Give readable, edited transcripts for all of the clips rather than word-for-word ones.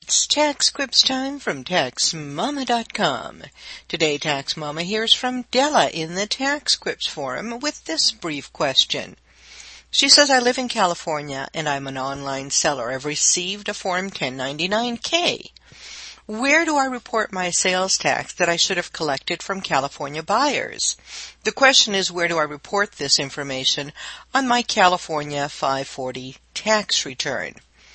It's Tax Quips time from TaxMama.com. Today, Tax Mama hears from Della in the Tax Quips forum with this brief question. She says, I live in California and I'm an online seller. I've received a Form 1099-K. Where do I report my sales tax that I should have collected from California buyers? The question is, where do I report this information on my California 540 tax return?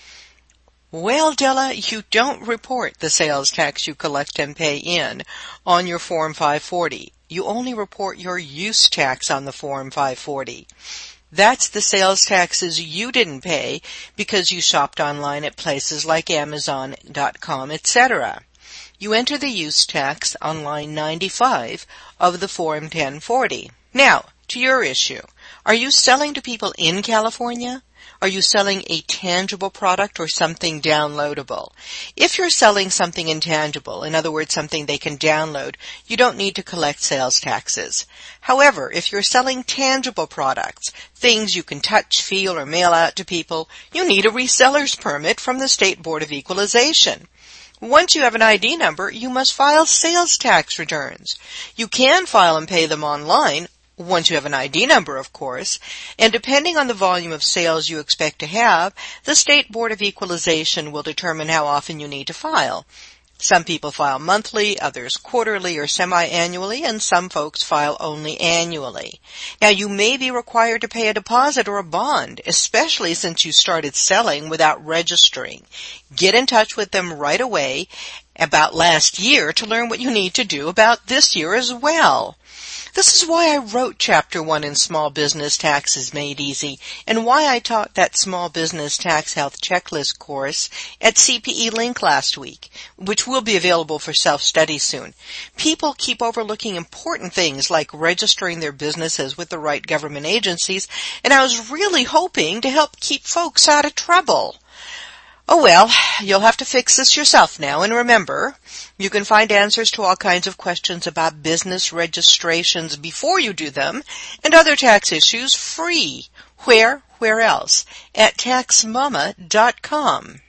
Well, Della, you don't report the sales tax you collect and pay in on your Form 540. You only report your use tax on the Form 540. That's the sales taxes you didn't pay because you shopped online at places like Amazon.com, etc. You enter the use tax on line 95 of the Form 1040. Now, to your issue. Are you selling to people in California? Are you selling a tangible product or something downloadable? If you're selling something intangible, in other words, something they can download, you don't need to collect sales taxes. However, if you're selling tangible products, things you can touch, feel, or mail out to people, you need a reseller's permit from the State Board of Equalization. Once you have an ID number, you must file sales tax returns. You can file and pay them online, once you have an ID number, of course, and depending on the volume of sales you expect to have, the State Board of Equalization will determine how often you need to file. Some people file monthly, others quarterly or semi-annually, and some folks file only annually. Now, you may be required to pay a deposit or a bond, especially since you started selling without registering. Get in touch with them right away about last year to learn what you need to do about this year as well. This is why I wrote Chapter 1 in Small Business Taxes Made Easy, and why I taught that Small Business Tax Health Checklist course at CPE Link last week, which will be available for self-study soon. People keep overlooking important things like registering their businesses with the right government agencies, and I was really hoping to help keep folks out of trouble. Oh well, you'll have to fix this yourself now, and remember, you can find answers to all kinds of questions about business registrations before you do them, and other tax issues free. Where else? At TaxMama.com.